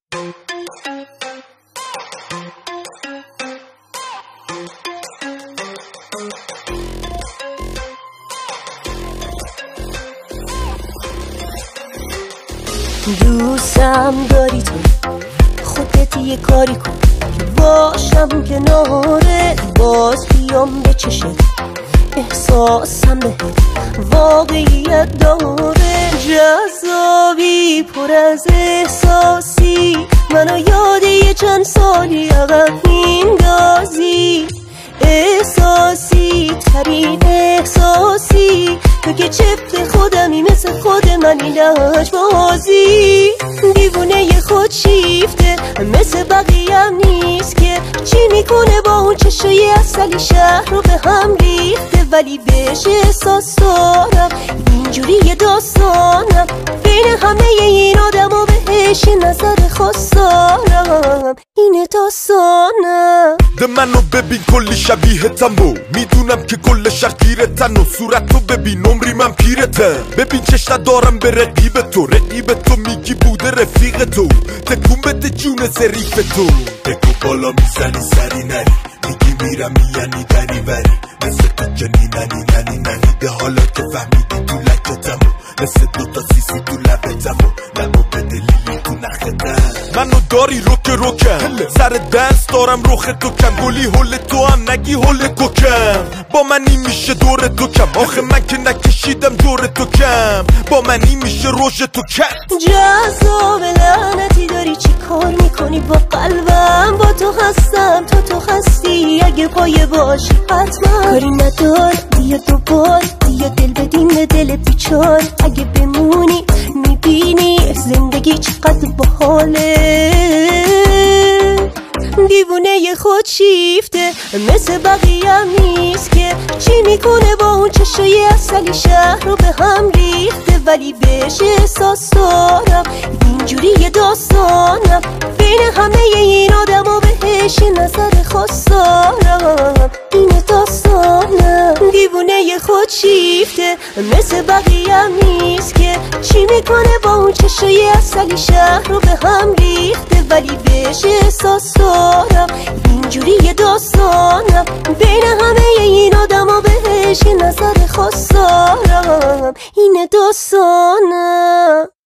دوستم داری تو، خودت یه کاری کن که باشم کنارت، باز بیام به چشت، احساسم بهت واقعیت داره، جذابی پر از احساسی، منو یاد یه چند سالی عقب میندازی، احساسی ترین احساسی، تو که چفت خودمی مثل خود منی لج بازی، دیوونه خود شیفته مثل بقیه‌ام نیست که چی میکنه با اون چشای اصلی شهر رو به هم ریخته، ولی بهش احساس دارم اینجوری داستانم، بین همه این آدم و بهش نظر خاص دارم، اینه داستانم. ده منو ببین کلی شبیهتم و میدونم که کل شهر گیرتن و صورتو ببین عمری من پیرتم، ببین چش ندارم به رقیب تو، رقیب تو میگی بوده رفیق تو، تکون بده جون ظریف تو، تکو بالا میزنی سری نری، میگی میرم یعنی دری بری، مثل تو جنیننی ننی ننی، ده حالا که فهمیدی تو لکتم و مثل دوتا سیسی تو لبتم و لبو به دلیلی تو نختم، منو داری روکم سر دنس دارم رخ تو کم، گلی حل تو هم نگی حل کوکم، با منی میشه دور تو کم، آخه من که نکشیدم دور تو کم، با منی میشه روش تو کم، جذاب لعنتی داری چی کار میکنی با قلبم، با تو هستم تا تو هستی، اگه پایه باشی حتما کاری ندار، بیا دوبار بیا دل بدیم به دل بیچار، اگه بمونی میبینی زندگی چقدر باحاله، دیوونه خود شیفته مثل بقیه‌ام نیست که چی میکنه با اون چشای اصلی شهر رو به هم ریخته، ولی بهش احساس دارم اینجوری داستانم، بین همه این آدم و بهش نظر خاص دارم، اینه داستانم. دیوونه خود شیفته مثل بقیه‌ام نیست که چی میکنه با اون چشای اصلی شهر رو به هم ریخته، ولی بهش احساس دارم اینجوری داستانم، بین همه این آدم و بهش نظر خاص دارم، اینه داستانم.